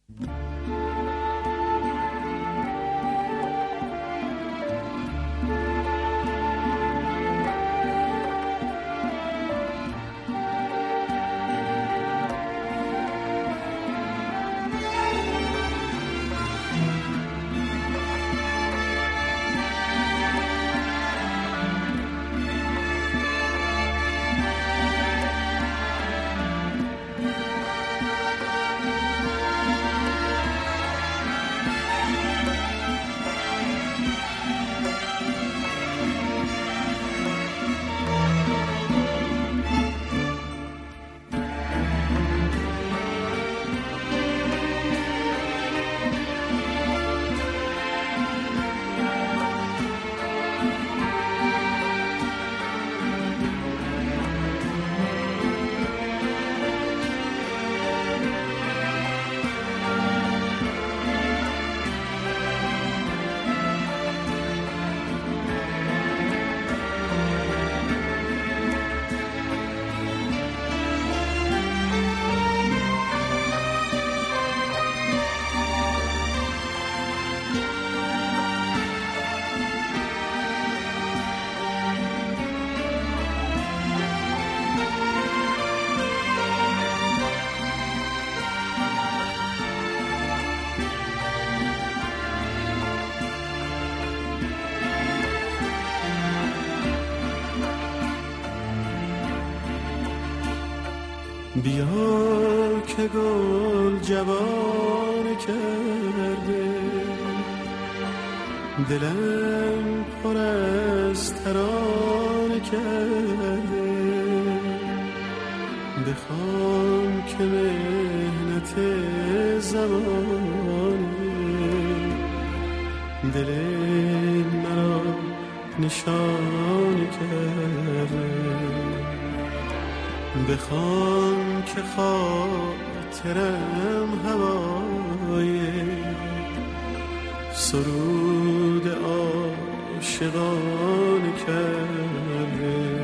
بیا که گل جوان کرده، دلم پر از ترانه کرده. بخوام که مهنت زمانه دل مرا نشانه کرده. بخوام که خاطرم هوای سرود عاشقانه کرده.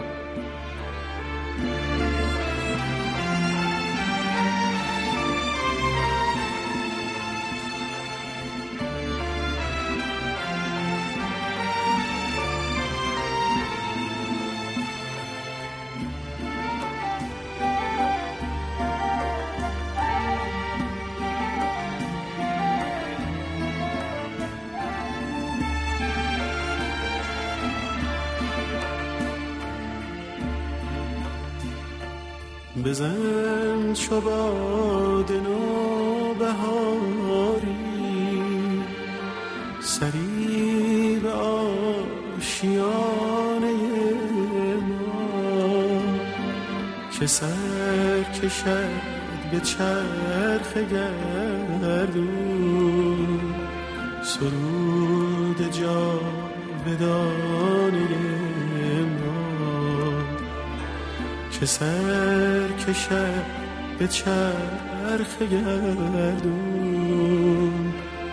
بزن چو باد نوبهاری سری به آشیانه ما، که سر کشد به چرخ گردون سرود جاودانه ما، که سر کشد به چرخ گردون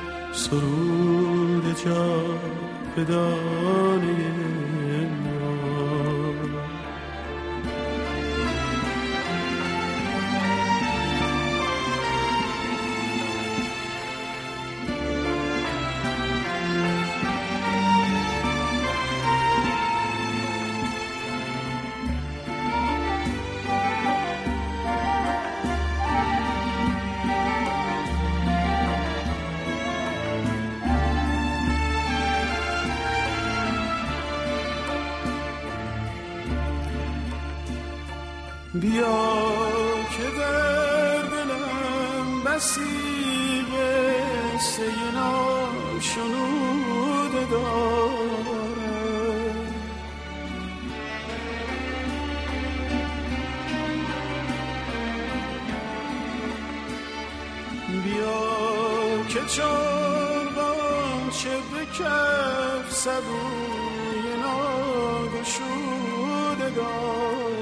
سرود جاودانه ما. بیا که در دلم بسی قصه ناشنوده دارم. بیا که چون غنچه به کف سبوی ناگشوده دارم.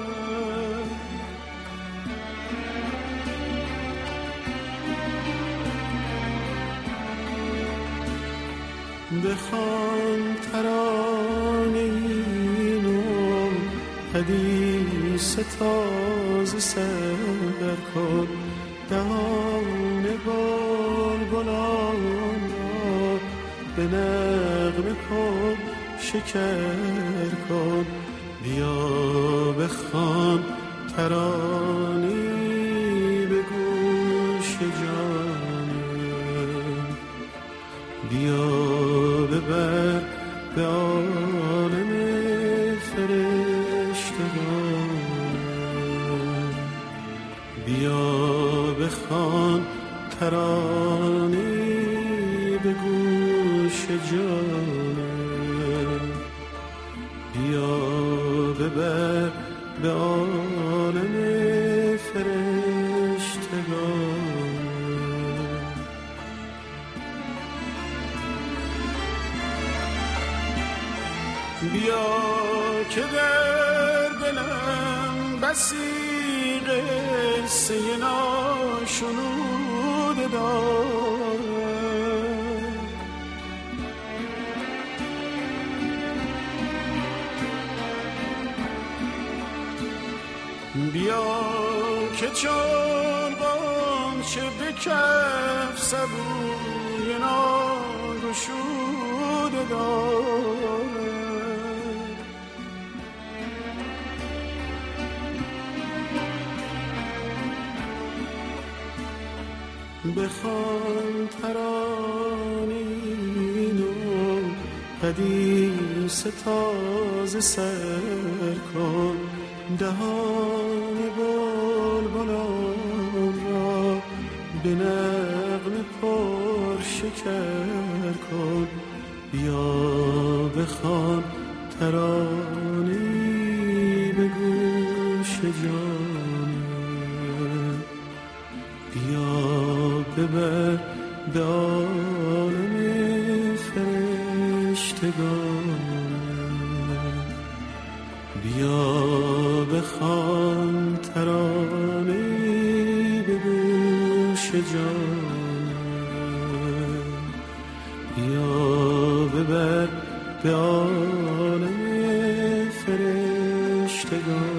بخوان ترانه اینو حدیث تازه سر کن، دهان بلبلان را به نغمه کن شکر کن. بیا بخوان ترانه‌ای به گوش جانم. بیا ببر به عالم فرشتگان. بیا بخوان ترانه‌ای به گوش جانم. بیا ببر به عالم فرشتگان. بیا که در دلم بسی قصه ناشنوده دارم. بیا که چون غنچه به کف سبوی ناگشوده دارم. بخوان ترانه‌ای نو حدیث تازه سر کن. دهان بلبلان را به نغمه پر شکر کن. بیا بخوان ترانه‌ای به گوش جانم. بیا ببر به عالم فرشتگان. بیا بخوان ترانه‌ای به گوش جانم. بیا ببر به عالم فرشتگان.